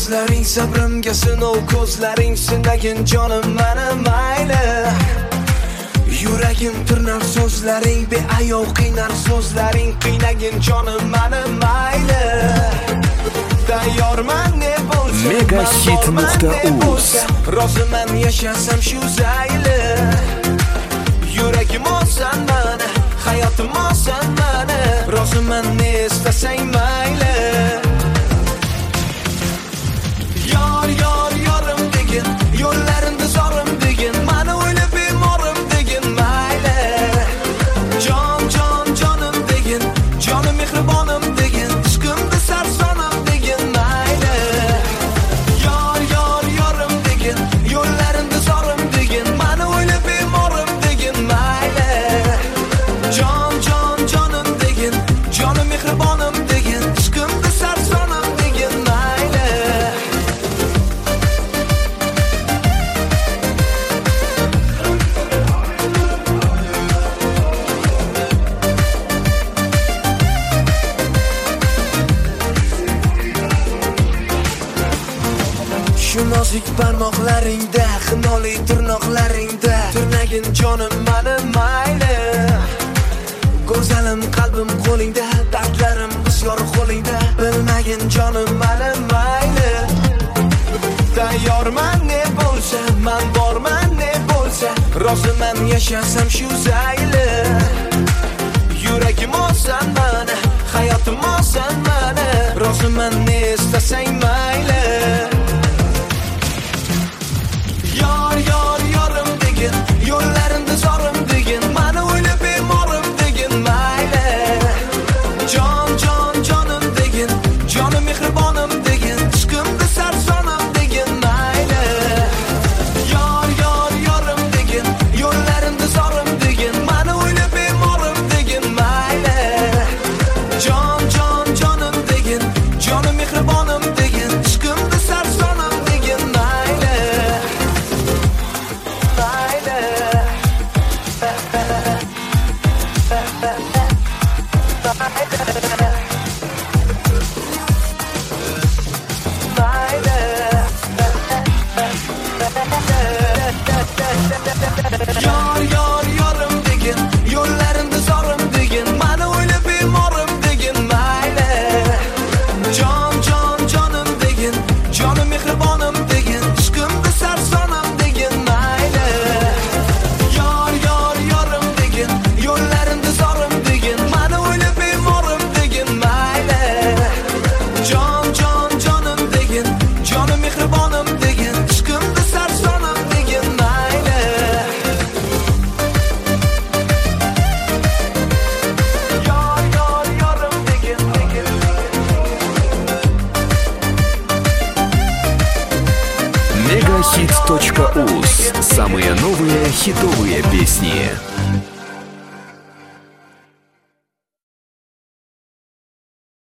So'zlaring sabrimga sinov, ko'zlaring sinagin jonim mani mayli. Yuragim tirnar so'zlaring, beayov qiynar so'zlaring, qiynagin jonim mani mayli. Tayyorman ne bo'lsa, Megahit.uz. Roziman yashasam shu zayli. Yuragim olsan mani, hayotim olsan mani, roziman ne istasang mayli. Yor yor yorim degin, yo'llarimda zorim degin, mani o'ylab bemorim degin mayli. Jon jon jonim degin, jonim mehribonim degin, ishqimda sarsonim degin mayli. Yor yor yorim degin, yo'llarimda zorim degin, mani o'ylab bemorim degin mayli. Jon jon jonim degin, jonim mehribonim degin, ishqimda sarsonim degin mayli. Shu nozik barmoqlaringda, xinoli tirnoqlaringda, tirnagin jonim mani mayli. Go'zalim qalbim qo'lingda, dardlarim bisyor qo'lingda, bilmagin jonim mani mayli. Tayyorman ne bo'lsa, man borman ne bo'lsa, roziman yashasam shu zayli. Yuragim olsan mani, hayotim olsan mani, roziman ne istasang mayli. Yor yor yorim degin, yo'llarimda zorim degin, mani o'ylab bemorim degin mayli. Jon jon jonim degin, jonim mehribonim degin, ishqimda sarsonim degin mayli. Yor yor yorim degin, yo'llarimda zorim degin, mani o'ylab bemorim degin mayli. Jon jon jonim degin, jonim mehribonim degin, ishqimda sarsonim degin mayli. Yor yor yorim degin, yo'llarimda zorim degin, mani o'ylab bemorim degin mayli. Jon jon jonim degin, jonim mehribonim degin, ishqimda sarsonim degin mayli. Yor yor yorim degin, yo'llarimda zorim degin, mani o'ylab bemorim degin mayli. Jon jon jonim degin, jonim mehribonim degin, ishqimda sarsonim degin mayli. Yor yor yorim degin, Megahit.uz. Самые новые хитовые песни.